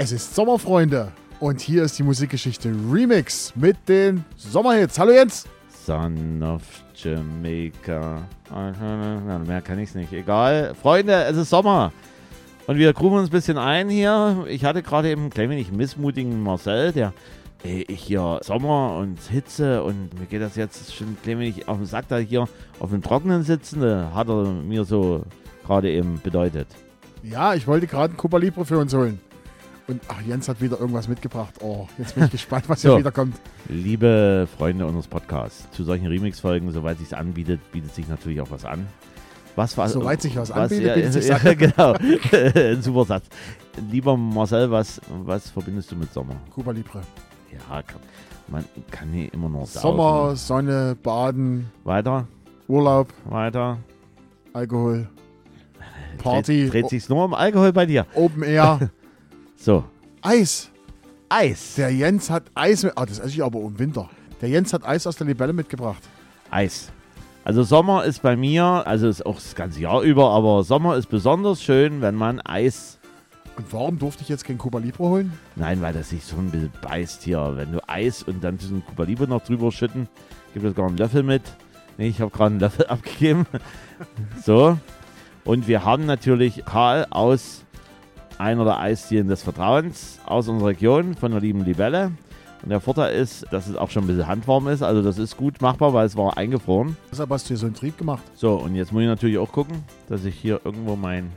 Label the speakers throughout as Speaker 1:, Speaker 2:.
Speaker 1: Es ist Sommer, Freunde. Und hier ist die Musikgeschichte Remix mit den Sommerhits. Hallo Jens.
Speaker 2: Son of Jamaica. Mehr kann ich's nicht. Egal. Freunde, es ist Sommer. Und wir grooven uns ein bisschen ein hier. Ich hatte gerade eben einen klein wenig missmutigen Marcel, der hier Sommer und Hitze und mir geht das jetzt schon ein klein wenig auf den Sack, da hier auf dem Trockenen sitzen. Hat er mir so gerade eben bedeutet.
Speaker 1: Ja, ich wollte gerade ein Cuba Libre für uns holen. Und Jens hat wieder irgendwas mitgebracht. Oh, jetzt bin ich gespannt, was hier wieder kommt.
Speaker 2: Liebe Freunde unseres Podcasts, zu solchen Remix-Folgen, soweit es sich anbietet, bietet sich natürlich auch was an.
Speaker 1: Soweit sich was anbietet, bietet sich
Speaker 2: an. Ja, genau. Ein super Satz. Lieber Marcel, was verbindest du mit Sommer?
Speaker 1: Cuba Libre.
Speaker 2: Ja, man kann hier immer nur
Speaker 1: Sommer, Sonne, Baden.
Speaker 2: Weiter.
Speaker 1: Urlaub.
Speaker 2: Weiter.
Speaker 1: Alkohol. Party.
Speaker 2: Dreht sich's nur um Alkohol bei dir?
Speaker 1: Open Air.
Speaker 2: So.
Speaker 1: Eis.
Speaker 2: Eis.
Speaker 1: Der Jens hat Eis mit. Das esse ich aber im Winter. Der Jens hat Eis aus der Libelle mitgebracht.
Speaker 2: Eis. Also Sommer ist bei mir, also ist auch das ganze Jahr über, aber Sommer ist besonders schön, wenn man Eis.
Speaker 1: Und warum durfte ich jetzt kein Cuba Libre holen?
Speaker 2: Nein, weil das sich so ein bisschen beißt hier. Wenn du Eis und dann diesen Cuba Libre noch drüber schütten, gibt es gar einen Löffel mit. Nee, ich habe gerade einen Löffel abgegeben. So. Und wir haben natürlich Karl aus einer der Eisdielen des Vertrauens aus unserer Region von der lieben Libelle. Und der Vorteil ist, dass es auch schon ein bisschen handwarm ist. Also das ist gut machbar, weil es war eingefroren.
Speaker 1: Deshalb hast du hier so einen Trieb gemacht.
Speaker 2: So, und jetzt muss ich natürlich auch gucken, dass ich hier irgendwo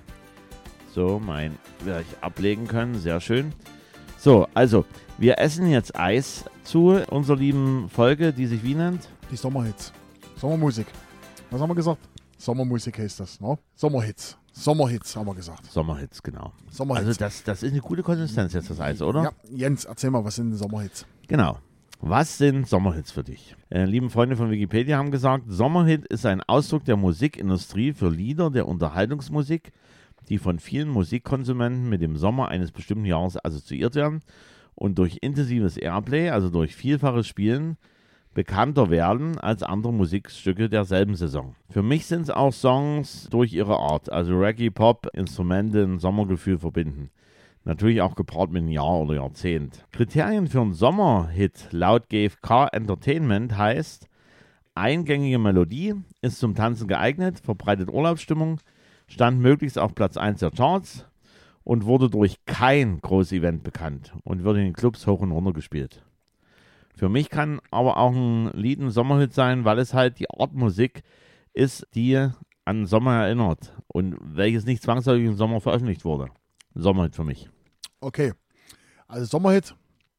Speaker 2: werde ich ablegen können. Sehr schön. So, also, wir essen jetzt Eis zu unserer lieben Folge, die sich wie nennt?
Speaker 1: Die Sommerhits. Sommermusik. Was haben wir gesagt? Sommermusik heißt das, ne? Sommerhits. Sommerhits haben wir gesagt.
Speaker 2: Sommerhits, genau.
Speaker 1: Sommerhits.
Speaker 2: Also das ist eine gute Konsistenz jetzt, das Eis, oder?
Speaker 1: Ja, Jens, erzähl mal, was sind denn Sommerhits?
Speaker 2: Genau. Was sind Sommerhits für dich? Liebe Freunde von Wikipedia haben gesagt, Sommerhit ist ein Ausdruck der Musikindustrie für Lieder der Unterhaltungsmusik, die von vielen Musikkonsumenten mit dem Sommer eines bestimmten Jahres assoziiert werden und durch intensives Airplay, also durch vielfaches Spielen, bekannter werden als andere Musikstücke derselben Saison. Für mich sind es auch Songs durch ihre Art, also Reggae, Pop, Instrumente, ein Sommergefühl verbinden. Natürlich auch gepaart mit einem Jahr oder Jahrzehnt. Kriterien für einen Sommerhit laut GfK Entertainment heißt: eingängige Melodie, ist zum Tanzen geeignet, verbreitet Urlaubsstimmung, stand möglichst auf Platz 1 der Charts und wurde durch kein großes Event bekannt und wird in den Clubs hoch und runter gespielt. Für mich kann aber auch ein Lied ein Sommerhit sein, weil es halt die Art Musik ist, die an Sommer erinnert und welches nicht zwangsläufig im Sommer veröffentlicht wurde. Sommerhit für mich.
Speaker 1: Okay, also Sommerhit,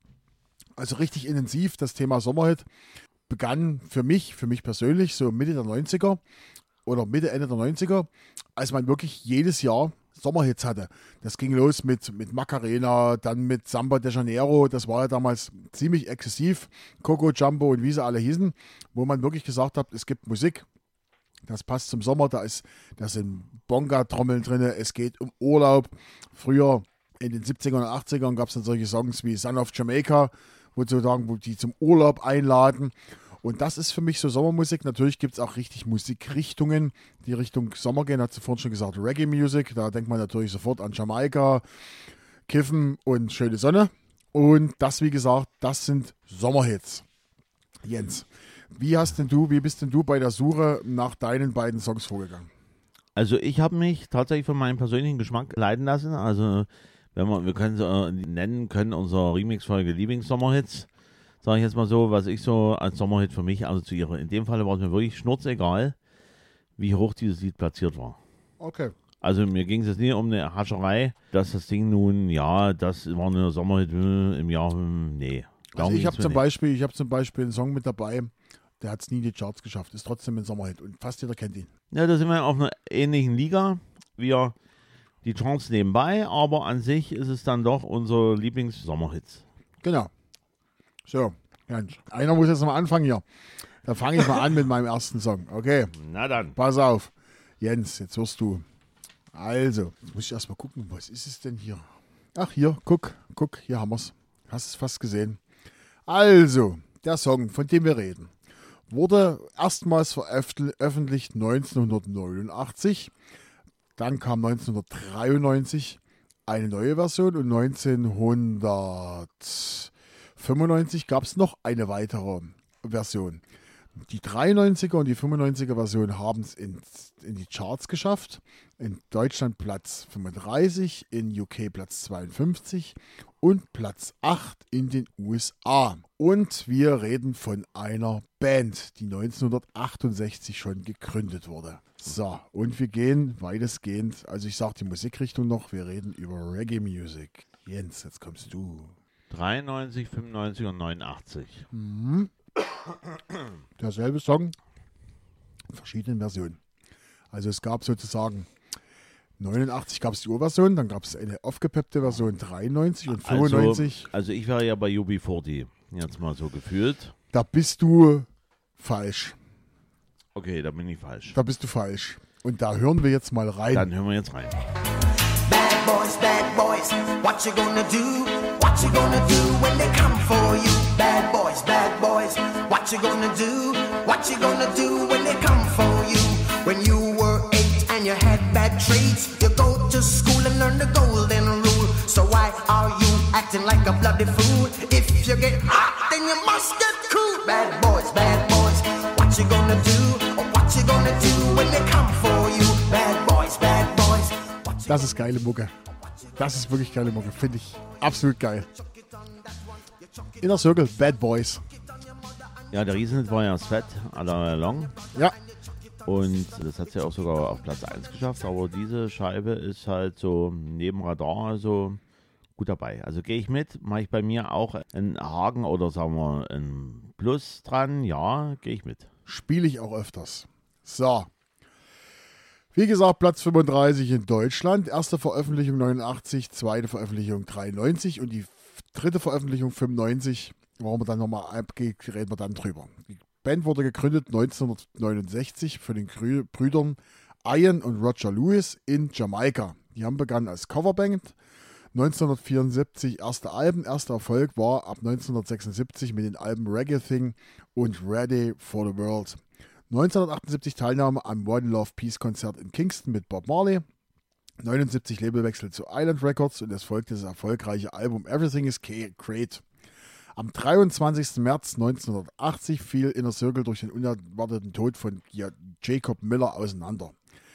Speaker 1: also richtig intensiv, das Thema Sommerhit begann für mich persönlich so Mitte der 90er oder Mitte, Ende der 90er, als man wirklich jedes Jahr Sommerhits hatte. Das ging los mit Macarena, dann mit Samba de Janeiro, das war ja damals ziemlich exzessiv, Coco Jumbo und wie sie alle hießen, wo man wirklich gesagt hat, es gibt Musik, das passt zum Sommer, da sind Bonga-Trommeln drin, es geht um Urlaub. Früher in den 70ern und 80ern gab es dann solche Songs wie Son of Jamaica, wo die zum Urlaub einladen. Und das ist für mich so Sommermusik. Natürlich gibt es auch richtig Musikrichtungen, die Richtung Sommer gehen. Hat sie vorhin schon gesagt, Reggae-Music. Da denkt man natürlich sofort an Jamaika, Kiffen und schöne Sonne. Und das, wie gesagt, das sind Sommerhits. Jens, wie bist denn du bei der Suche nach deinen beiden Songs vorgegangen?
Speaker 2: Also ich habe mich tatsächlich von meinem persönlichen Geschmack leiten lassen. Also wir können sie nennen können, unsere Remix-Folge Lieblings-Sommerhits. Sage ich jetzt mal so, was ich so als Sommerhit für mich assoziiere. In dem Fall war es mir wirklich schnurzegal, wie hoch dieses Lied platziert war.
Speaker 1: Okay.
Speaker 2: Also mir ging es jetzt nie um eine Hascherei, dass das Ding nun, ja, das war eine Sommerhit im Jahr, nee.
Speaker 1: Also ich habe zum Beispiel einen Song mit dabei, der hat es nie in die Charts geschafft, ist trotzdem ein Sommerhit und fast jeder kennt ihn.
Speaker 2: Ja, da sind wir auf einer ähnlichen Liga, wir die Charts nebenbei, aber an sich ist es dann doch unser Lieblings-Sommerhits.
Speaker 1: Genau. So, Jens, einer muss jetzt mal anfangen hier. Da fange ich mal an mit meinem ersten Song. Okay.
Speaker 2: Na dann.
Speaker 1: Pass auf. Jens, jetzt hörst du. Also, jetzt muss ich erstmal gucken, was ist es denn hier? Ach, hier, guck, hier haben wir es. Hast es fast gesehen. Also, der Song, von dem wir reden, wurde erstmals veröffentlicht 1989. Dann kam 1993 eine neue Version und 1995 gab es noch eine weitere Version. Die 93er und die 95er Version haben es in die Charts geschafft. In Deutschland Platz 35, in UK Platz 52 und Platz 8 in den USA. Und wir reden von einer Band, die 1968 schon gegründet wurde. So, und wir gehen weitestgehend, also ich sage die Musikrichtung noch, wir reden über Reggae Music. Jens, jetzt kommst du.
Speaker 2: 93, 95 und 89.
Speaker 1: Derselbe Song, in verschiedenen Versionen. Also es gab sozusagen 89 gab es die Urversion, dann gab es eine aufgepeppte Version 93 und 95.
Speaker 2: Also ich wäre ja bei UB40, jetzt mal so gefühlt.
Speaker 1: Da bist du falsch.
Speaker 2: Okay, da bin ich falsch.
Speaker 1: Da bist du falsch. Und da hören wir jetzt mal rein.
Speaker 2: Dann hören wir jetzt rein.
Speaker 3: Bad boys, what you gonna do? What you gonna do when they come for you? Bad boys, what you gonna do? What you gonna do when they come for you? When you were 8 and you had bad traits, you go to school and learn the golden rule. So why are you acting like a bloody fool? If you get hot, then you must get cool. Bad boys, what you gonna do? Or what you gonna do when they come for you? Bad boys, what you
Speaker 1: Das ist geile Mucke. Das ist wirklich geile Mucke. Finde ich absolut geil. Inner Circle, Bad Boys.
Speaker 2: Ja, der Riesenhit war ja Sweat All Along.
Speaker 1: Ja,
Speaker 2: Und das hat sie ja auch sogar auf Platz 1 geschafft. Aber diese Scheibe ist halt so neben Radar, also gut dabei. Also gehe ich mit, mache ich bei mir auch einen Haken oder sagen wir ein Plus dran. Ja, gehe ich mit.
Speaker 1: spiele ich auch öfters. So. Wie gesagt, Platz 35 in Deutschland. Erste Veröffentlichung 89, zweite Veröffentlichung 93 und die dritte Veröffentlichung 95. Warum wir dann nochmal abgeht, reden wir dann drüber. Die Band wurde gegründet 1969 von den Brüdern Ian und Roger Lewis in Jamaika. Die haben begonnen als Coverband. 1974 erste Alben. Erster Erfolg war ab 1976 mit den Alben Reggae Thing und Ready for the World. 1978 Teilnahme am One Love Peace Konzert in Kingston mit Bob Marley. 79 Labelwechsel zu Island Records und es folgte das erfolgreiche Album Everything is Great. Am 23. März 1980 fiel Inner Circle durch den unerwarteten Tod von Jacob Miller auseinander.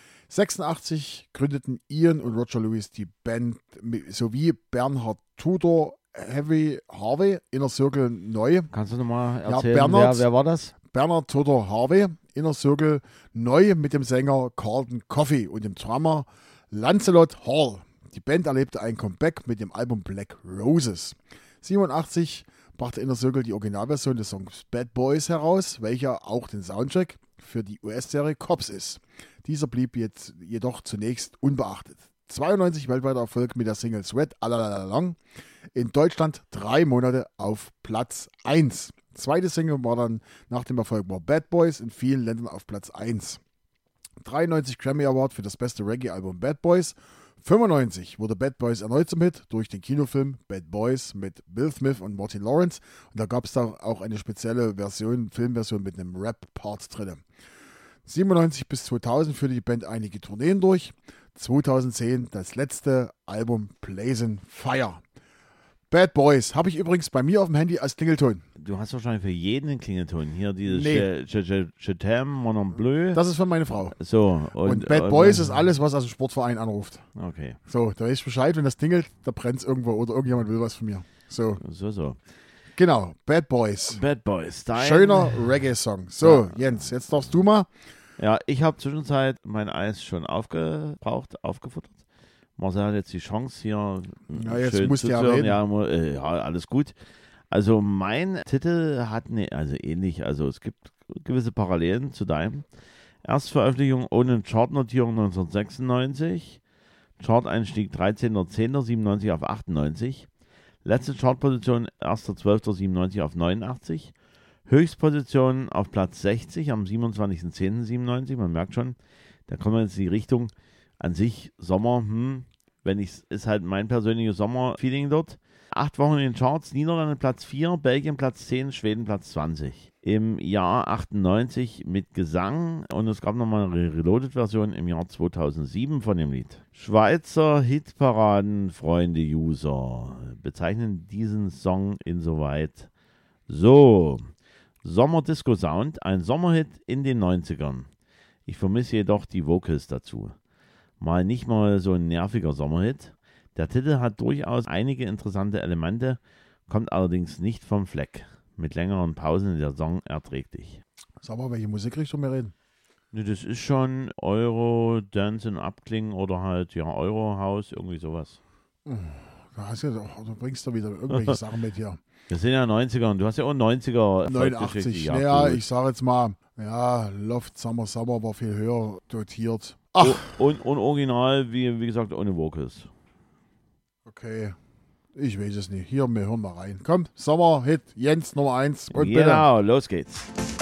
Speaker 1: 86 gründeten Ian und Roger Lewis die Band sowie Bernhard Tudor, Heavy Harvey, Inner Circle neu.
Speaker 2: Kannst du nochmal erzählen,
Speaker 1: Bernhard-
Speaker 2: wer war das?
Speaker 1: Bernhard Tudor Harvey, Inner Circle neu mit dem Sänger Carlton Coffey und dem Drummer Lancelot Hall. Die Band erlebte ein Comeback mit dem Album Black Roses. 87 brachte Inner Circle die Originalversion des Songs Bad Boys heraus, welcher auch den Soundtrack für die US-Serie Cops ist. Dieser blieb jetzt jedoch zunächst unbeachtet. 92 weltweiter Erfolg mit der Single Sweat All Along. In Deutschland 3 Monate auf Platz 1. Zweite Single war dann nach dem Erfolg war Bad Boys in vielen Ländern auf Platz 1. 93 Grammy Award für das beste Reggae-Album Bad Boys. 95 wurde Bad Boys erneut zum Hit durch den Kinofilm Bad Boys mit Bill Smith und Martin Lawrence. Und da gab es da auch eine spezielle Filmversion mit einem Rap-Part drin. 97 bis 2000 führte die Band einige Tourneen durch. 2010 das letzte Album Blazing Fire. Bad Boys habe ich übrigens bei mir auf dem Handy als Klingelton.
Speaker 2: Du hast wahrscheinlich für jeden einen Klingelton. Hier dieses
Speaker 1: Nee.
Speaker 2: Je t'aime, mon bleu.
Speaker 1: Das ist für meine Frau.
Speaker 2: So.
Speaker 1: Und Bad Boys ist alles, was aus dem Sportverein anruft.
Speaker 2: Okay.
Speaker 1: So, da weiß ich Bescheid, wenn das klingelt, da brennt es irgendwo oder irgendjemand will was von mir. So,
Speaker 2: So.
Speaker 1: genau, Bad Boys.
Speaker 2: Bad Boys.
Speaker 1: Schöner Reggae-Song. So, Jens, jetzt darfst du mal.
Speaker 2: Ja, ich habe zwischenzeit mein Eis schon aufgefuttert. Marcel hat jetzt die Chance hier
Speaker 1: Ja, jetzt
Speaker 2: schön
Speaker 1: musst du ja
Speaker 2: zuzuhören.
Speaker 1: reden.
Speaker 2: Ja, alles gut. Also mein Titel hat also ähnlich, also es gibt gewisse Parallelen zu deinem. Erstveröffentlichung ohne Chartnotierung 1996. Chart-Einstieg 13.10.97 auf 98. Letzte Chartposition 1.12.97 auf 89. Höchstposition auf Platz 60 am 27.10.97. Man merkt schon, da kommen wir jetzt in die Richtung an sich Sommer. Ist halt mein persönliches Sommerfeeling dort. 8 Wochen in den Charts, Niederlande Platz 4, Belgien Platz 10, Schweden Platz 20. Im Jahr 98 mit Gesang und es gab nochmal eine Reloaded-Version im Jahr 2007 von dem Lied. Schweizer Hitparaden, Freunde, User bezeichnen diesen Song insoweit so. Sommer-Disco-Sound, ein Sommerhit in den 90ern. Ich vermisse jedoch die Vocals dazu. Nicht mal so ein nerviger Sommerhit. Der Titel hat durchaus einige interessante Elemente, kommt allerdings nicht vom Fleck. Mit längeren Pausen in der Song erträglich.
Speaker 1: Sag mal, welche Musikrichtung wir reden.
Speaker 2: Ne, das ist schon Euro, Dance und Abklingen oder halt ja Euro House, irgendwie sowas.
Speaker 1: Du bringst da wieder irgendwelche Sachen mit hier.
Speaker 2: Das sind ja 90er und du hast ja auch 90er.
Speaker 1: 89,
Speaker 2: ja,
Speaker 1: ich sage jetzt mal, ja, Loft Summer war viel höher dotiert.
Speaker 2: Ach. Und original, wie gesagt, ohne Vocals.
Speaker 1: Okay. Ich weiß es nicht. Hier, wir hören mal rein. Komm, Sommerhit, Jens Nummer 1. Und
Speaker 2: genau, los geht's.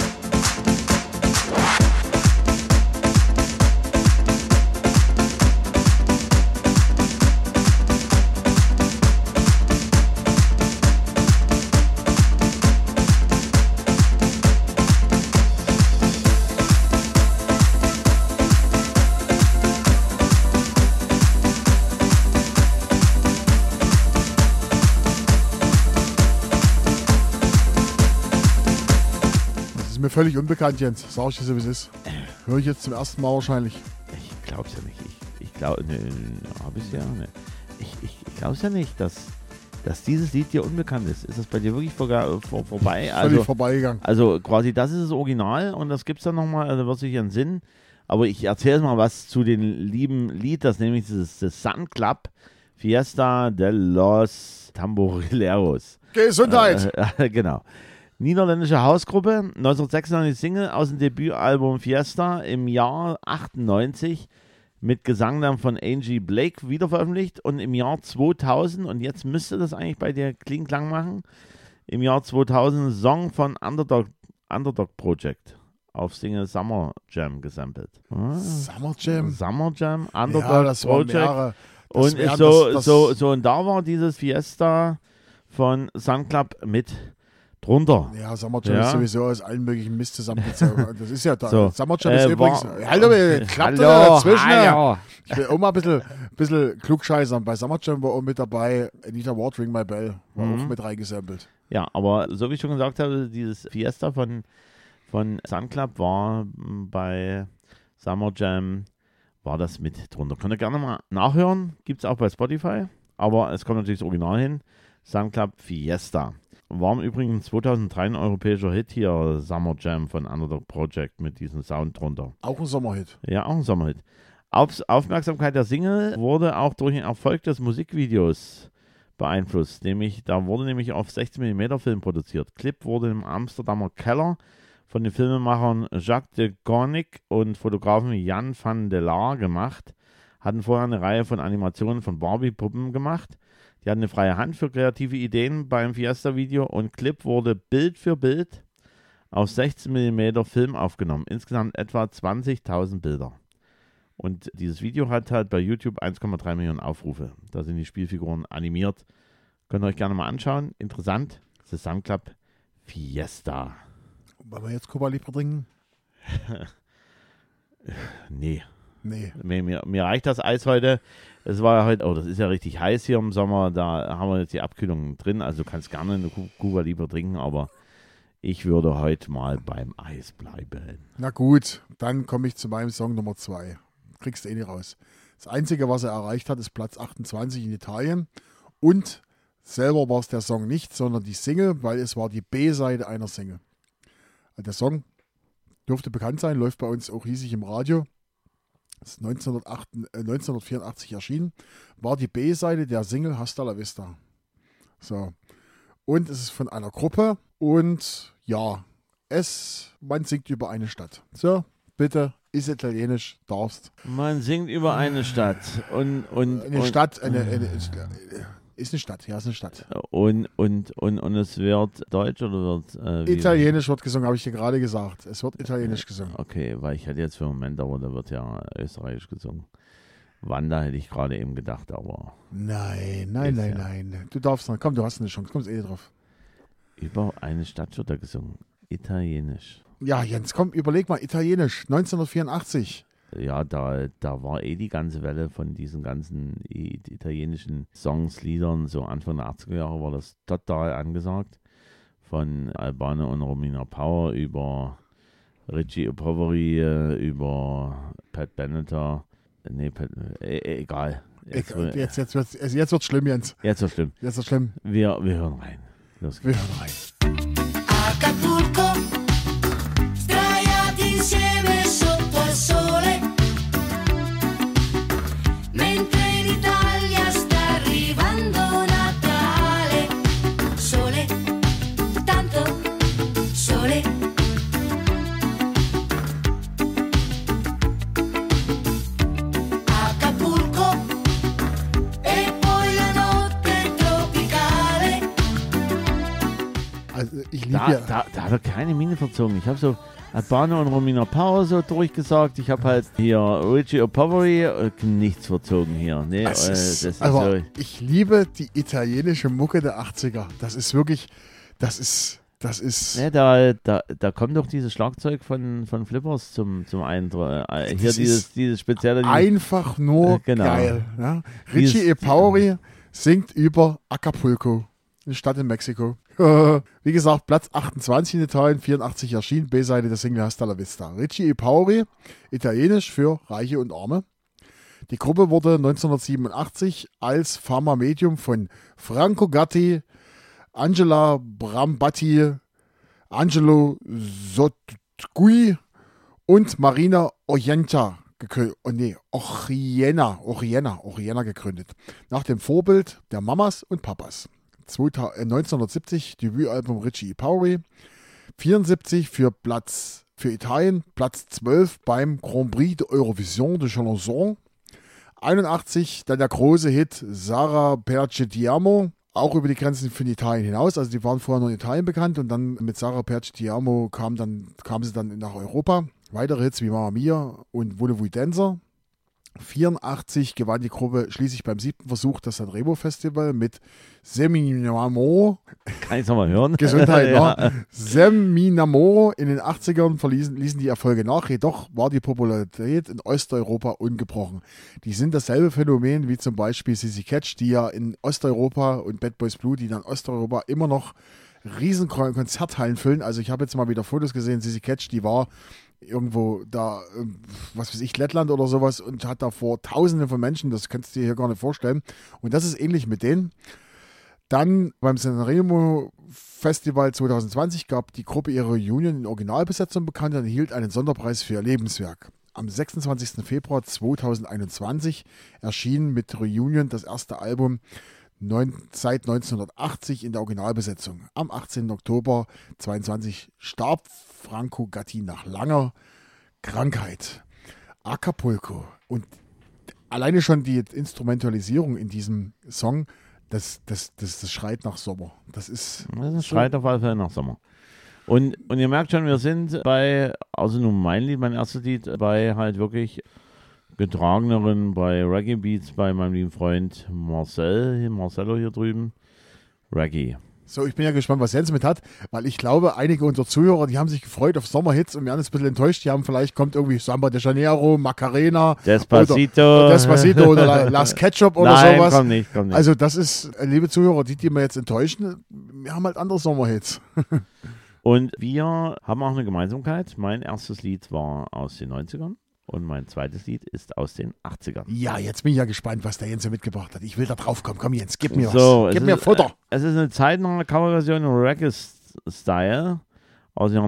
Speaker 1: Mir völlig unbekannt, Jens. Sag ich dir so, wie es ist. Höre ich jetzt zum ersten Mal wahrscheinlich.
Speaker 2: Ich glaub's ja nicht. Ich glaube, ne, hab ich's ja. Ne. Ich glaub's ja nicht, dass dieses Lied dir unbekannt ist. Ist das bei dir wirklich vorbei?
Speaker 1: Völlig vorbeigegangen.
Speaker 2: Also quasi das ist das Original und das gibt's dann nochmal, also wird sich einen Sinn. Aber ich erzähle mal was zu dem lieben Lied, das nämlich das Sun Club Fiesta de los Tamborileros.
Speaker 1: Gesundheit!
Speaker 2: Genau. Niederländische Hausgruppe, 1996 Single aus dem Debütalbum Fiesta, im Jahr 98 mit Gesang dann von Angie Blake wiederveröffentlicht und im Jahr 2000, und jetzt müsste das eigentlich bei dir Klang machen, im Jahr 2000 Song von Underdog Project auf Single Summer Jam gesampelt.
Speaker 1: Summer Jam?
Speaker 2: Summer Jam, Underdog
Speaker 1: ja, das
Speaker 2: Project.
Speaker 1: Mehrere.
Speaker 2: Und und da war dieses Fiesta von Sun Club mit drunter.
Speaker 1: Ja, Summer Jam ist sowieso aus allen möglichen Mist zusammengezogen. Das ist ja da.
Speaker 2: So,
Speaker 1: Summer Jam ist übrigens. Hallo, klappt
Speaker 2: hallo,
Speaker 1: dazwischen.
Speaker 2: Hallo.
Speaker 1: Ich will auch mal ein bisschen klugscheißern. Bei Summer Jam war auch mit dabei Anita Ward, Ring My Bell. War auch mit reingesampelt.
Speaker 2: Ja, aber so wie ich schon gesagt habe, dieses Fiesta von Sun Club war bei Summer Jam, war das mit drunter. Könnt ihr gerne mal nachhören. Gibt es auch bei Spotify. Aber es kommt natürlich das Original hin. Sun Club Fiesta. War im Übrigen 2003 ein europäischer Hit hier, Summer Jam von Underdog Project mit diesem Sound drunter.
Speaker 1: Auch ein Sommerhit.
Speaker 2: Ja, auch ein Sommerhit. Aufmerksamkeit der Single wurde auch durch den Erfolg des Musikvideos beeinflusst. Da wurde nämlich auf 16mm Film produziert. Clip wurde im Amsterdamer Keller von den Filmemachern Jacques de Gornick und Fotografen Jan van der Laar gemacht. Hatten vorher eine Reihe von Animationen von Barbie-Puppen gemacht. Die hatten eine freie Hand für kreative Ideen beim Fiesta-Video und Clip wurde Bild für Bild auf 16mm Film aufgenommen. Insgesamt etwa 20.000 Bilder. Und dieses Video hat halt bei YouTube 1,3 Millionen Aufrufe. Da sind die Spielfiguren animiert. Könnt ihr euch gerne mal anschauen. Interessant. Das ist Sun Club Fiesta.
Speaker 1: Wollen wir jetzt Cuba Libre trinken?
Speaker 2: Nee.
Speaker 1: Mir
Speaker 2: reicht das Eis heute. Es war ja heute, das ist ja richtig heiß hier im Sommer. Da haben wir jetzt die Abkühlung drin. Also du kannst gerne eine Cuba Libre trinken, aber ich würde heute mal beim Eis bleiben.
Speaker 1: Na gut, dann komme ich zu meinem Song Nummer 2. Kriegst du eh nicht raus. Das Einzige, was er erreicht hat, ist Platz 28 in Italien. Und selber war es der Song nicht, sondern die Single, weil es war die B-Seite einer Single. Also der Song dürfte bekannt sein, läuft bei uns auch riesig im Radio. Ist 1984 erschienen, war die B-Seite der Single Hasta la Vista. So. Und es ist von einer Gruppe und ja, man singt über eine Stadt. So, bitte, ist italienisch, darfst.
Speaker 2: Man singt über eine Stadt.
Speaker 1: Ist eine Stadt, ja, ist eine Stadt.
Speaker 2: Und es wird Deutsch oder wird...
Speaker 1: Italienisch wird gesungen, habe ich dir gerade gesagt. Es wird Italienisch gesungen.
Speaker 2: Okay, weil ich hatte jetzt für einen Moment, aber da wird ja Österreichisch gesungen. Wanda hätte ich gerade eben gedacht, aber
Speaker 1: Nein. Du darfst noch. Komm, du hast eine Chance. Kommst drauf.
Speaker 2: über eine Stadt wird er gesungen. Italienisch.
Speaker 1: Ja, Jens, komm, überleg mal. Italienisch. 1984.
Speaker 2: Ja, da war die ganze Welle von diesen ganzen italienischen Songs, Liedern, so Anfang der 80er Jahre war das total angesagt. Von Albano und Romina Power über Richie Poveri, über Pat Benatar. Nee, egal.
Speaker 1: Jetzt wird's schlimm, Jens.
Speaker 2: Jetzt wird's schlimm.
Speaker 1: Jetzt wird's schlimm.
Speaker 2: Wir hören rein. Los
Speaker 1: Wir
Speaker 2: geht's.
Speaker 1: hören rein.
Speaker 4: Acapulco, sdraiati insieme sotto al sole, mentre in Italia sta arrivando Natale. Sole, tanto sole. Acapulco, e poi la notte tropicale.
Speaker 1: Also, ich liebe ja.
Speaker 2: Da hat er keine Miene verzogen. Ich habe so Albano und Romina Power so durchgesagt. Ich habe halt hier Richie Poveri, nichts verzogen hier. Nee,
Speaker 1: Das
Speaker 2: das ist
Speaker 1: aber
Speaker 2: so.
Speaker 1: ich liebe die italienische Mucke der 80er. Das ist wirklich, das ist.
Speaker 2: Ne, da kommt doch dieses Schlagzeug von Flippers zum Eintritt. Hier
Speaker 1: Das ist
Speaker 2: dieses spezielle.
Speaker 1: einfach nur
Speaker 2: Genau.
Speaker 1: geil. Ja? Richie Epauri singt über Acapulco, eine Stadt in Mexiko. Wie gesagt, Platz 28 in Italien, 84 erschienen, B-Seite der Single Hasta la Vista. Richie Epauri, italienisch für Reiche und Arme. Die Gruppe wurde 1987 als Fama Medium von Franco Gatti, Angela Brambatti, Angelo Sotgui und Marina Oriena gegründet. Nach dem Vorbild der Mamas und Papas. 1970 Debütalbum Richie Epauri. 74 für Italien, Platz 12 beim Grand Prix de Eurovision de Chanson. 81 dann der große Hit Sarà Perché Ti Amo, auch über die Grenzen von Italien hinaus. Also die waren vorher nur in Italien bekannt und dann mit Sarà Perché Ti Amo kam sie dann nach Europa. Weitere Hits wie Mamma Mia und Voulez-vous Dancer. 84 gewann die Gruppe schließlich beim 7. Versuch das Sanremo Festival mit Seminamoro.
Speaker 2: Kann ich es nochmal hören?
Speaker 1: Gesundheit,
Speaker 2: Ja.
Speaker 1: ne? Seminamoro in den 80ern ließen die Erfolge nach, jedoch war die Popularität in Osteuropa ungebrochen. Die sind dasselbe Phänomen wie zum Beispiel Sissy Catch, die ja in Osteuropa und Bad Boys Blue, die dann Osteuropa immer noch riesen Konzerthallen füllen. Also ich habe jetzt mal wieder Fotos gesehen, Sissy Catch, die war irgendwo da, was weiß ich, Lettland oder sowas und hat da vor Tausenden von Menschen, das kannst du dir hier gar nicht vorstellen. Und das ist ähnlich mit denen. Dann beim Sanremo Festival 2020 gab die Gruppe ihre Reunion in Originalbesetzung bekannt und erhielt einen Sonderpreis für ihr Lebenswerk. Am 26. Februar 2021 erschien mit Reunion das erste Album seit 1980 in der Originalbesetzung. Am 18. Oktober 2022 starb Franco Gatti nach langer Krankheit. Acapulco. Und alleine schon die Instrumentalisierung in diesem Song, das schreit nach Sommer. Das
Speaker 2: schreit auf alle Fälle nach Sommer. Und ihr merkt schon, wir sind bei, also nun mein Lied, mein erstes Lied, bei halt wirklich getrageneren, bei Reggae Beats, bei meinem lieben Freund Marcello hier drüben. Reggae.
Speaker 1: So, ich bin ja gespannt, was Jens mit hat, weil ich glaube, einige unserer Zuhörer, die haben sich gefreut auf Sommerhits und wir haben jetzt ein bisschen enttäuscht. Die haben vielleicht kommt irgendwie Samba de Janeiro, Macarena,
Speaker 2: Despacito
Speaker 1: oder Las Ketchup oder
Speaker 2: Nein,
Speaker 1: sowas.
Speaker 2: Kommt nicht.
Speaker 1: Also das ist, liebe Zuhörer, die wir jetzt enttäuschen, wir haben halt andere Sommerhits.
Speaker 2: Und wir haben auch eine Gemeinsamkeit. Mein erstes Lied war aus den 90ern. Und mein zweites Lied ist aus den 80ern.
Speaker 1: Ja, jetzt bin ich ja gespannt, was der Jens so mitgebracht hat. Ich will da drauf kommen. Komm Jens, gib mir
Speaker 2: So,
Speaker 1: was. Gib mir Futter.
Speaker 2: Es ist eine zeitnahe Coverversion im Reggae-Style aus dem Jahr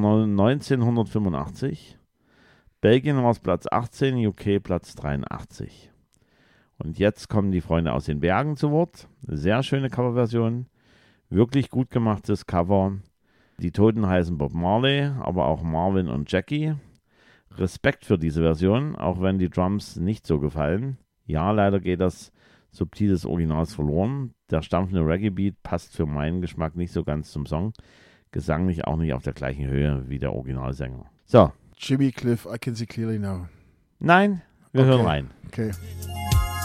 Speaker 2: 1985. Belgien war es Platz 18, UK Platz 83. Und jetzt kommen die Freunde aus den Bergen zu Wort. Eine sehr schöne Coverversion. Wirklich gut gemachtes Cover. Die Toten heißen Bob Marley, aber auch Marvin und Jackie. Respekt für diese Version, auch wenn die Drums nicht so gefallen. Ja, leider geht das Subtil des Originals verloren. Der stampfende Reggae-Beat passt für meinen Geschmack nicht so ganz zum Song. Gesanglich auch nicht auf der gleichen Höhe wie der Originalsänger. So.
Speaker 1: Jimmy Cliff, I Can See Clearly Now.
Speaker 2: Nein, wir hören rein.
Speaker 1: Okay.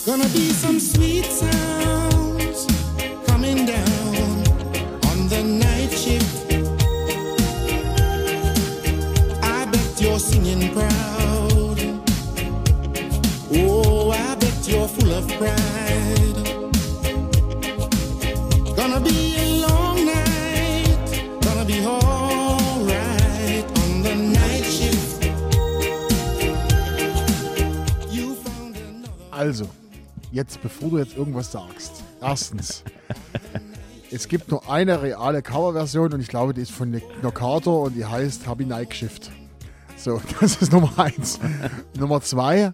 Speaker 5: Gonna be some sweet sounds coming down on the night shift. I bet you're singing proud. Oh, I bet you're full of pride. Gonna be a long night. Gonna be alright on the night shift. You found another.
Speaker 1: Also, jetzt, bevor du jetzt irgendwas sagst. Erstens, es gibt nur eine reale Coverversion und ich glaube, die ist von Nick Carter und die heißt Happy Night Shift. So, das ist Nummer 1. Nummer 2,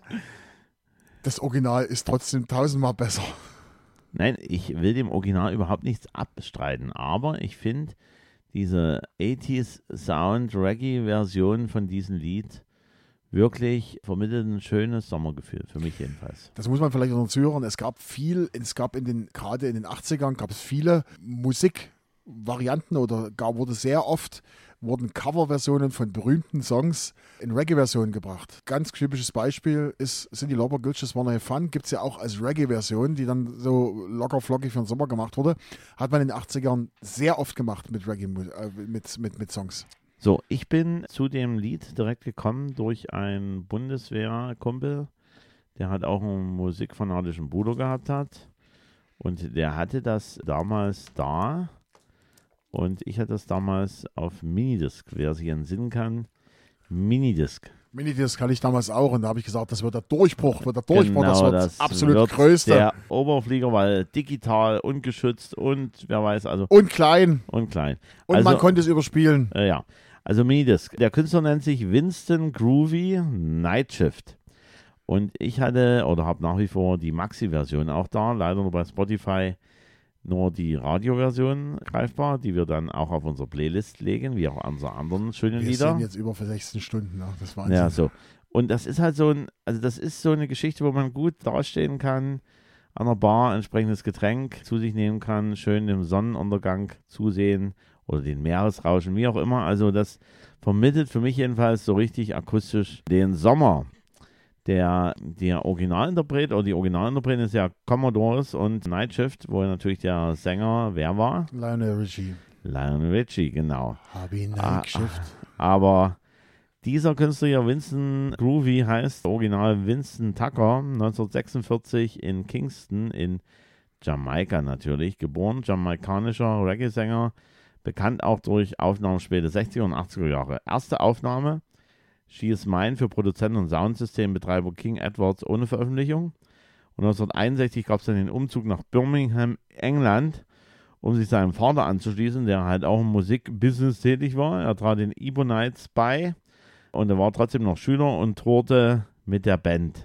Speaker 1: das Original ist trotzdem 1000-mal besser.
Speaker 2: Nein, ich will dem Original überhaupt nichts abstreiten, aber ich finde diese 80s Sound Reggae-Version von diesem Lied wirklich vermittelt ein schönes Sommergefühl, für mich jedenfalls.
Speaker 1: Das muss man vielleicht noch zuhören. Es gab gerade in den 80ern gab es viele Musikvarianten oder wurde sehr oft wurden Coverversionen von berühmten Songs in Reggae-Versionen gebracht. Ganz typisches Beispiel sind die Lover Gulches Wanna Have Fun. Gibt es ja auch als Reggae-Version, die dann so locker flockig für den Sommer gemacht wurde. Hat man in den 80ern sehr oft gemacht mit Reggae, mit Songs.
Speaker 2: So, ich bin zu dem Lied direkt gekommen durch einen Bundeswehrkumpel, der hat auch einen musikfanatischen Bruder gehabt hat und der hatte das damals da und ich hatte das damals auf Minidisc, wer sich entsinnen kann, Minidisc.
Speaker 1: Minidisc hatte ich damals auch und da habe ich gesagt, das wird der Durchbruch,
Speaker 2: Genau,
Speaker 1: das wird das absolut
Speaker 2: wird
Speaker 1: größte.
Speaker 2: Der Oberflieger, weil digital, ungeschützt und wer weiß, also
Speaker 1: Und klein.
Speaker 2: und klein.
Speaker 1: Und
Speaker 2: Also,
Speaker 1: man konnte es überspielen.
Speaker 2: Ja, also Minidisc. Der Künstler nennt sich Winston Groovy Night Shift. Und ich hatte oder habe nach wie vor die Maxi-Version auch da, leider nur bei Spotify nur die Radioversion greifbar, die wir dann auch auf unsere Playlist legen, wie auch unsere anderen schönen
Speaker 1: Wir
Speaker 2: Lieder.
Speaker 1: sind jetzt über für 16 Stunden. Ne? Das war
Speaker 2: Ja, so. Und das ist halt das ist so eine Geschichte, wo man gut dastehen kann, an der Bar entsprechendes Getränk zu sich nehmen kann, schön dem Sonnenuntergang zusehen oder den Meeresrauschen, wie auch immer. Also das vermittelt für mich jedenfalls so richtig akustisch den Sommer. Der Originalinterpret oder die Originalinterpretin ist ja Commodores und Night Shift, wo natürlich der Sänger, wer war?
Speaker 1: Lionel Richie.
Speaker 2: Lionel Richie, genau.
Speaker 1: Happy Night Shift.
Speaker 2: Aber dieser Künstler hier, Winston Groovy, heißt original Winston Tucker, 1946 in Kingston in Jamaika natürlich, geboren, jamaikanischer Reggae-Sänger, bekannt auch durch Aufnahmen später 60er und 80er Jahre. Erste Aufnahme, She Is Mine für Produzenten und Soundsystembetreiber King Edwards ohne Veröffentlichung. Und 1961 gab es dann den Umzug nach Birmingham, England, um sich seinem Vater anzuschließen, der halt auch im Musikbusiness tätig war. Er trat den Ebonites bei und er war trotzdem noch Schüler und tourte mit der Band.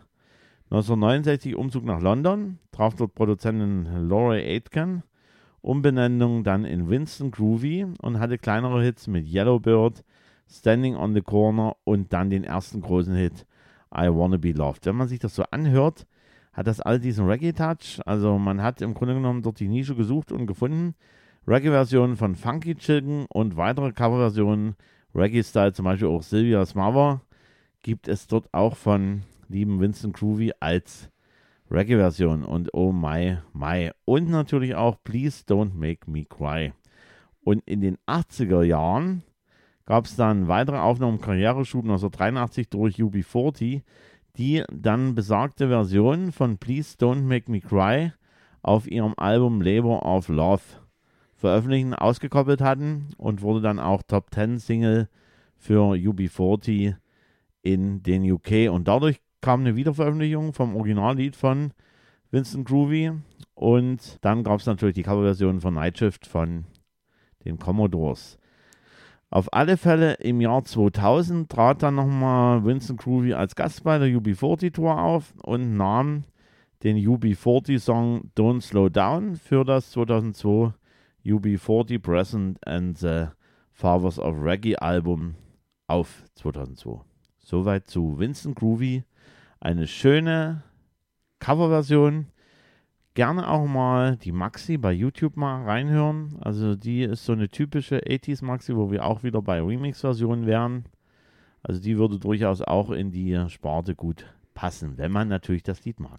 Speaker 2: 1969 Umzug nach London, traf dort Produzentin Laurie Aitken, Umbenennung dann in Winston Groovy und hatte kleinere Hits mit Yellowbird, Standing on the Corner und dann den ersten großen Hit I Wanna Be Loved. Wenn man sich das so anhört, hat das all diesen Reggae-Touch. Also man hat im Grunde genommen dort die Nische gesucht und gefunden. Reggae-Versionen von Funky Chicken und weitere Coverversionen, Reggae-Style, zum Beispiel auch Sylvia's Mother, gibt es dort auch von lieben Winston Groovy als Reggae-Version und Oh My My. Und natürlich auch Please Don't Make Me Cry. Und in den 80er Jahren gab es dann weitere Aufnahmen, Karriereschub 1983 durch UB40, die dann besagte Version von Please Don't Make Me Cry auf ihrem Album Labor of Love veröffentlichen, ausgekoppelt hatten und wurde dann auch Top 10 Single für UB40 in den UK. Und dadurch kam eine Wiederveröffentlichung vom Originallied von Winston Groovy und dann gab es natürlich die Coverversion von Night Shift von den Commodores. Auf alle Fälle im Jahr 2000 trat dann nochmal Winston Groovy als Gast bei der UB40 Tour auf und nahm den UB40-Song Don't Slow Down für das 2002 UB40 Present and the Fathers of Reggae Album auf 2002. Soweit zu Winston Groovy. Eine schöne Coverversion. Gerne auch mal die Maxi bei YouTube mal reinhören. Also die ist so eine typische 80s Maxi, wo wir auch wieder bei Remix-Versionen wären. Also die würde durchaus auch in die Sparte gut passen, wenn man natürlich das Lied mag.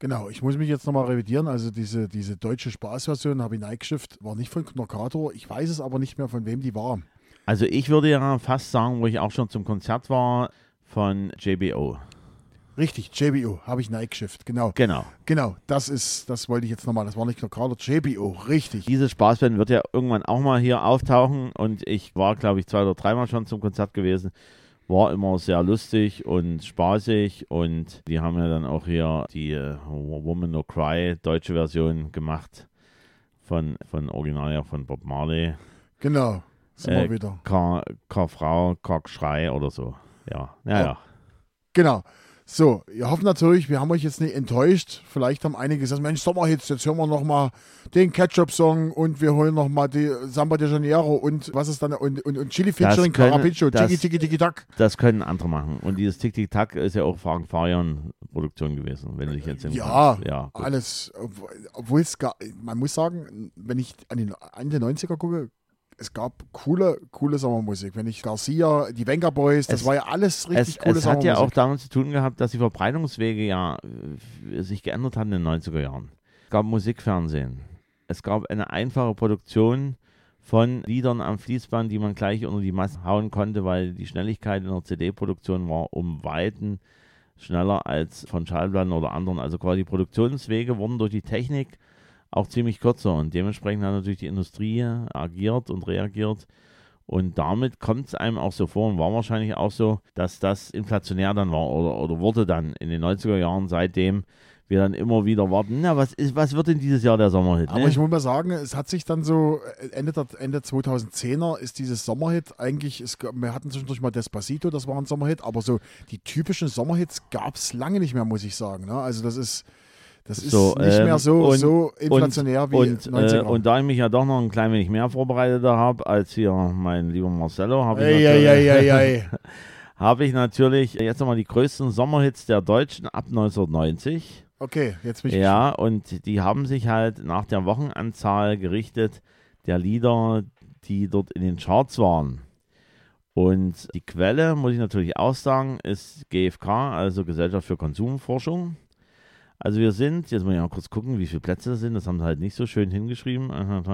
Speaker 1: Genau, ich muss mich jetzt nochmal revidieren. Also diese deutsche Spaßversion, habe ich reingeschifft, war nicht von Knockator. Ich weiß es aber nicht mehr, von wem die war.
Speaker 2: Also ich würde ja fast sagen, wo ich auch schon zum Konzert war, von JBO.
Speaker 1: Richtig, JBO, habe ich reingeschifft. Genau.
Speaker 2: Genau.
Speaker 1: Genau, das wollte ich jetzt nochmal. Das war nicht Knockator, JBO, richtig.
Speaker 2: Diese Spaßband wird ja irgendwann auch mal hier auftauchen und ich war, glaube ich, 2 oder 3 Mal schon zum Konzert gewesen. War immer sehr lustig und spaßig und die haben ja dann auch hier die Woman No Cry deutsche Version gemacht von Original ja von Bob Marley.
Speaker 1: Genau, sind wir wieder.
Speaker 2: Keine Frau, kein Geschrei oder so. Ja.
Speaker 1: Genau. So, wir hoffen natürlich, wir haben euch jetzt nicht enttäuscht. Vielleicht haben einige gesagt, Mensch, Sommerhits, jetzt hören wir nochmal den Ketchup-Song und wir holen nochmal die Samba de Janeiro und was ist dann, und Chili featuring Carapicho, Tiki Tiki Tiki Tak.
Speaker 2: Das können andere machen. Und dieses Tick Tick Tack ist ja auch Frank Farian Produktion gewesen, wenn ich jetzt
Speaker 1: Ja,
Speaker 2: gut.
Speaker 1: alles, obwohl es man muss sagen, wenn ich an die 90er gucke, es gab coole Sommermusik. Wenn ich Garcia, die Venga Boys, das war ja alles richtig coole
Speaker 2: Es
Speaker 1: Sommermusik.
Speaker 2: hat ja auch damit zu tun gehabt, dass die Verbreitungswege ja sich geändert haben in den 90er Jahren. Es gab Musikfernsehen. Es gab eine einfache Produktion von Liedern am Fließband, die man gleich unter die Masse hauen konnte, weil die Schnelligkeit in der CD-Produktion war um Weiten schneller als von Schallplatten oder anderen. Also quasi die Produktionswege wurden durch die Technik auch ziemlich kürzer und dementsprechend hat natürlich die Industrie agiert und reagiert und damit kommt es einem auch so vor und war wahrscheinlich auch so, dass das inflationär dann war oder wurde dann in den 90er Jahren, seitdem wir dann immer wieder warten, na, was wird denn dieses Jahr der Sommerhit?
Speaker 1: Aber ich muss mal sagen, es hat sich dann so, Ende 2010er ist dieses Sommerhit eigentlich, wir hatten zwischendurch mal Despacito, das war ein Sommerhit, aber so die typischen Sommerhits gab es lange nicht mehr, muss ich sagen. Ne? Also das ist
Speaker 2: so,
Speaker 1: nicht mehr so inflationär wie 90er.
Speaker 2: Und da ich mich ja doch noch ein klein wenig mehr vorbereitet habe, als hier mein lieber Marcello, habe ich natürlich jetzt nochmal die größten Sommerhits der Deutschen ab 1990.
Speaker 1: Okay, jetzt bin ich
Speaker 2: Ja, und die haben sich halt nach der Wochenanzahl gerichtet der Lieder, die dort in den Charts waren. Und die Quelle, muss ich natürlich auch sagen, ist GfK, also Gesellschaft für Konsumforschung. Also wir sind, jetzt muss ich mal kurz gucken, wie viele Plätze das sind, das haben sie halt nicht so schön hingeschrieben.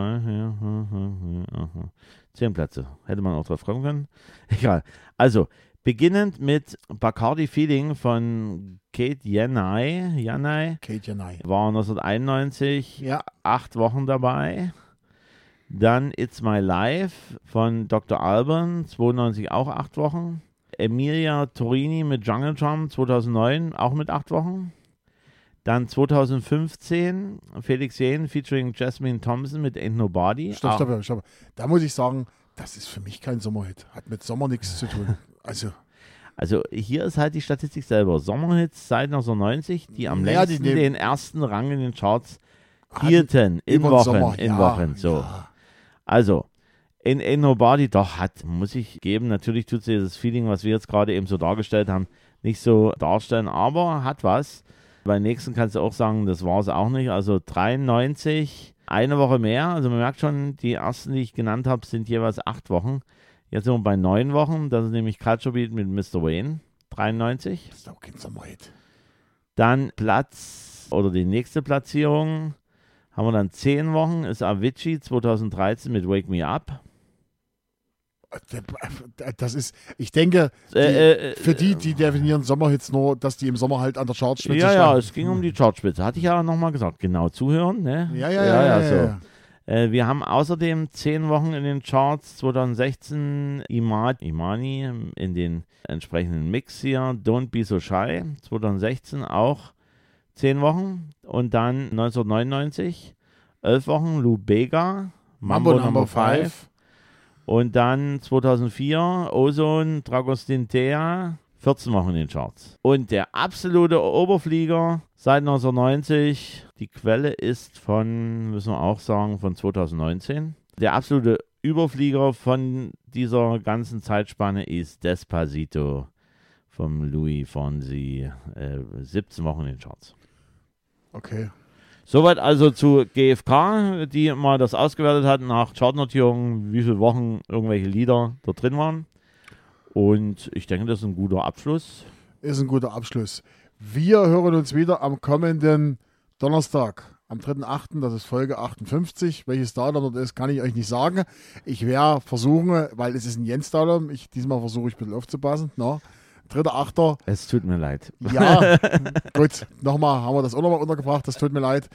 Speaker 2: 10 Plätze, hätte man auch drauf kommen können. Egal, also beginnend mit Bacardi Feeling von Kate Yanai, war 1991, 8 Wochen dabei. Dann It's My Life von Dr. Alban, 92 auch 8 Wochen. Emilia Torini mit Jungle Drum, 2009 auch mit 8 Wochen. Dann 2015 Felix Jähn featuring Jasmine Thompson mit Ain't Nobody.
Speaker 1: Stopp. Da muss ich sagen, das ist für mich kein Sommerhit. Hat mit Sommer nichts zu tun.
Speaker 2: Also hier ist halt die Statistik selber. Sommerhits seit 1990, die am längsten den ersten Rang in den Charts hielten. In Wochen. So.
Speaker 1: Ja.
Speaker 2: Also, in Ain't Nobody, doch muss ich geben, natürlich tut sie das Feeling, was wir jetzt gerade eben so dargestellt haben, nicht so darstellen, aber hat was. Beim nächsten kannst du auch sagen, das war es auch nicht. Also 93, eine Woche mehr. Also man merkt schon, die ersten, die ich genannt habe, sind jeweils 8 Wochen. Jetzt sind wir bei 9 Wochen. Das ist nämlich Culture Beat mit Mr. Wayne, 93.
Speaker 1: Das ist auch kein Sommerhit.
Speaker 2: Dann die nächste Platzierung haben wir dann 10 Wochen, ist Avicii 2013 mit Wake Me Up.
Speaker 1: Das ist, ich denke, für die definieren Sommerhits nur, dass die im Sommer halt an der Chartspitze standen.
Speaker 2: Ja, es ging um die Chartspitze. Hatte ich ja nochmal gesagt. Genau zuhören, ne?
Speaker 1: Ja.
Speaker 2: Wir haben außerdem 10 Wochen in den Charts. 2016 Imani in den entsprechenden Mix hier. Don't Be So Shy. 2016 auch 10 Wochen. Und dann 1999 11 Wochen Lou Bega. Mambo Number 5. Und dann 2004 Ozone, Dragostea, 14 Wochen in den Charts. Und der absolute Oberflieger seit 1990, die Quelle ist müssen wir auch sagen, von 2019. Der absolute Überflieger von dieser ganzen Zeitspanne ist Despacito vom Louis Fonsi, 17 Wochen in den Charts.
Speaker 1: Okay.
Speaker 2: Soweit also zu GfK, die mal das ausgewertet hat nach Chartnotierungen, wie viele Wochen irgendwelche Lieder da drin waren. Und ich denke, das ist ein guter Abschluss.
Speaker 1: Ist ein guter Abschluss. Wir hören uns wieder am kommenden Donnerstag, am 3.8., das ist Folge 58. Welches Datum das ist, kann ich euch nicht sagen. Ich werde versuchen, weil es ist ein Jens-Datum, diesmal versuche ich ein bisschen aufzupassen. No? 3.8.
Speaker 2: Es tut mir leid.
Speaker 1: Ja, gut, nochmal haben wir das auch nochmal untergebracht, das tut mir leid.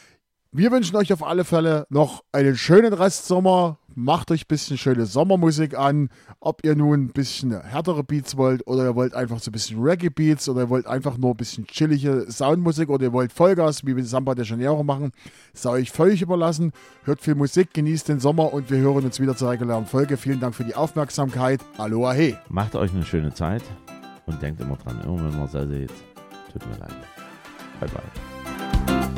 Speaker 1: Wir wünschen euch auf alle Fälle noch einen schönen Restsommer. Macht euch ein bisschen schöne Sommermusik an. Ob ihr nun ein bisschen härtere Beats wollt oder ihr wollt einfach so ein bisschen Reggae-Beats oder ihr wollt einfach nur ein bisschen chillige Soundmusik oder ihr wollt Vollgas, wie wir Samba de Janeiro machen, sei euch völlig überlassen. Hört viel Musik, genießt den Sommer und wir hören uns wieder zur regulären Folge. Vielen Dank für die Aufmerksamkeit. Aloha hey.
Speaker 2: Macht euch eine schöne Zeit und denkt immer dran, wenn man es seht, tut mir leid. Bye bye.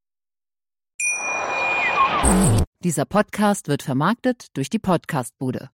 Speaker 6: Dieser Podcast wird vermarktet durch die Podcastbude.